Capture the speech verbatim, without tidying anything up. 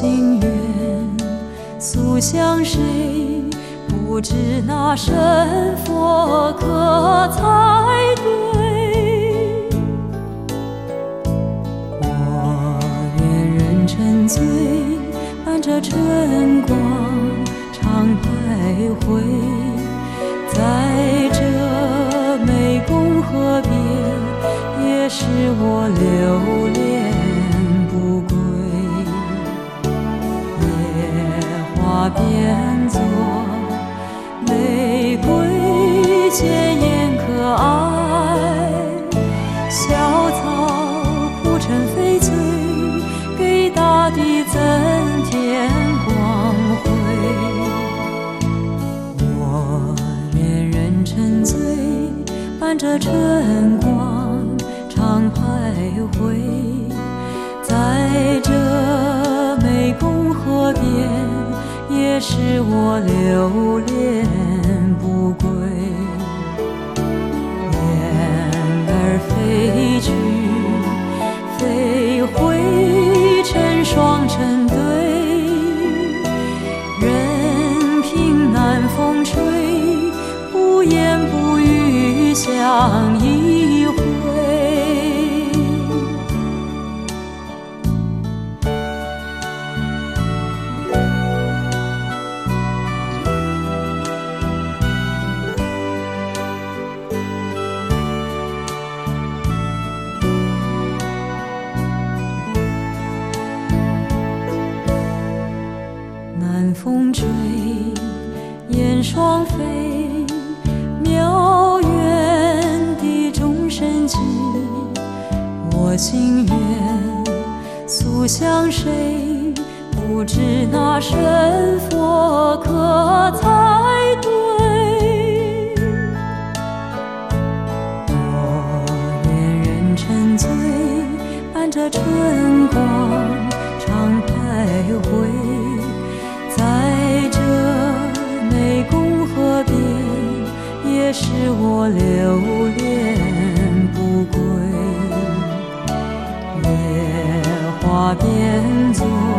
心愿诉向谁？不知那神佛可才对。我愿人沉醉，伴着春光常徘徊，在这湄公河边，也是我留恋不归。野花变作玫瑰，鲜艳可爱，小草铺陈翡翠，给大地增添光辉。我愿人沉醉，伴着春光常徘徊，在这湄公河边，也是我留恋不归。雁儿飞去，飞回成双成对，任凭南风吹，不言不语相依会。南风吹，雁双飞，渺远的众生际，我心愿诉向谁？不知那神佛可才对。我愿人沉醉，伴着春光常徘徊，在这湄公河边，也是我留恋不归。野花变作